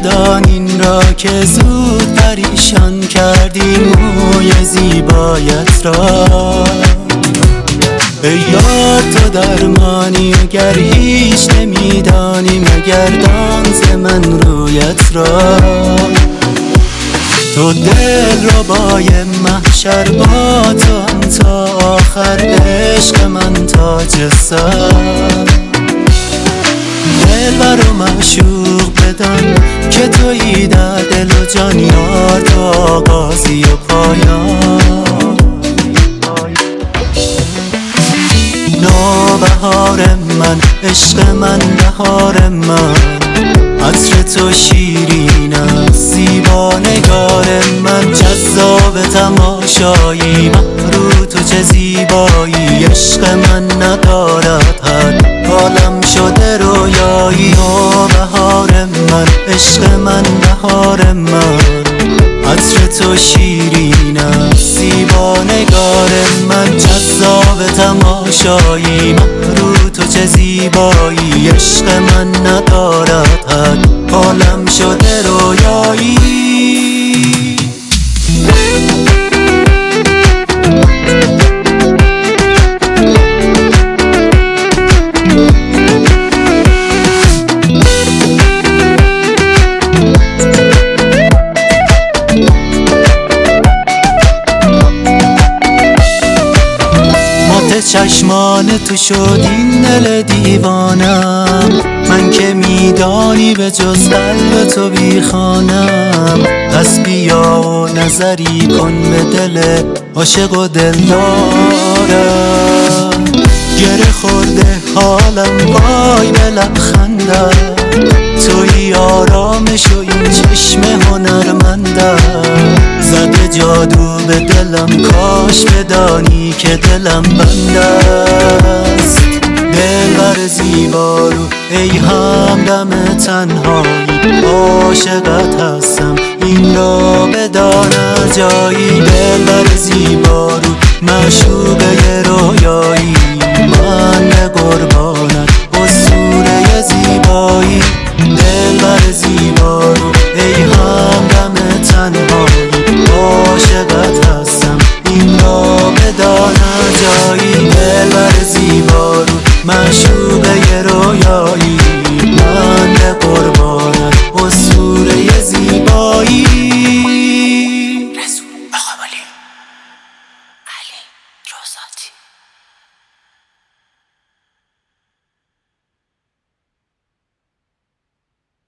بدان این را که زود پریشان کردی موی زیبایت را. ای یار تو درمانی اگر هیچ نمیدانی مگردان ز من رویت را. تو دل ربای محشر با تو تا آخر عشق من تاج سر. دلبر و معشوق بدان که تویی در دل و جان یار تو آغازی و پایان. نوبهار من عشق من بهار من عطر تو شیرین است زیبا نگار من. جذاب تماشایی محرو تو چه زیبایی عشق من ندارد حد حالم شده رویایی. نوبهار من عشق من بهار من عطر تو شیرین است زیبا نگار من. جذاب تماشایی محرو تو چه زیبایی عشق من ندارد حد حالم شده رویایی. چشمان تو شد این دل دیوانم. من که میدانی به جز قلب تو بیخانم. پس بیا و نظری کن به دل عاشق و دلدارم. گره خورده حالم وای به لبخندم. توی آرامش و این چشم هنرمندم. زده جادو به دلم کاش بدانی که دلم بند است. دلبر زیبارو ای همدم تنهایی عاشقت هستم این را بدان جایی. دلبر زیبارو معشوقه رویایی من به قربانت اسطوره زیبایی. دلبر زیبارو ای همدم تنهایی عاشقت هستم این را بدان جایی. دلبر زیبارو معشوقه رویایی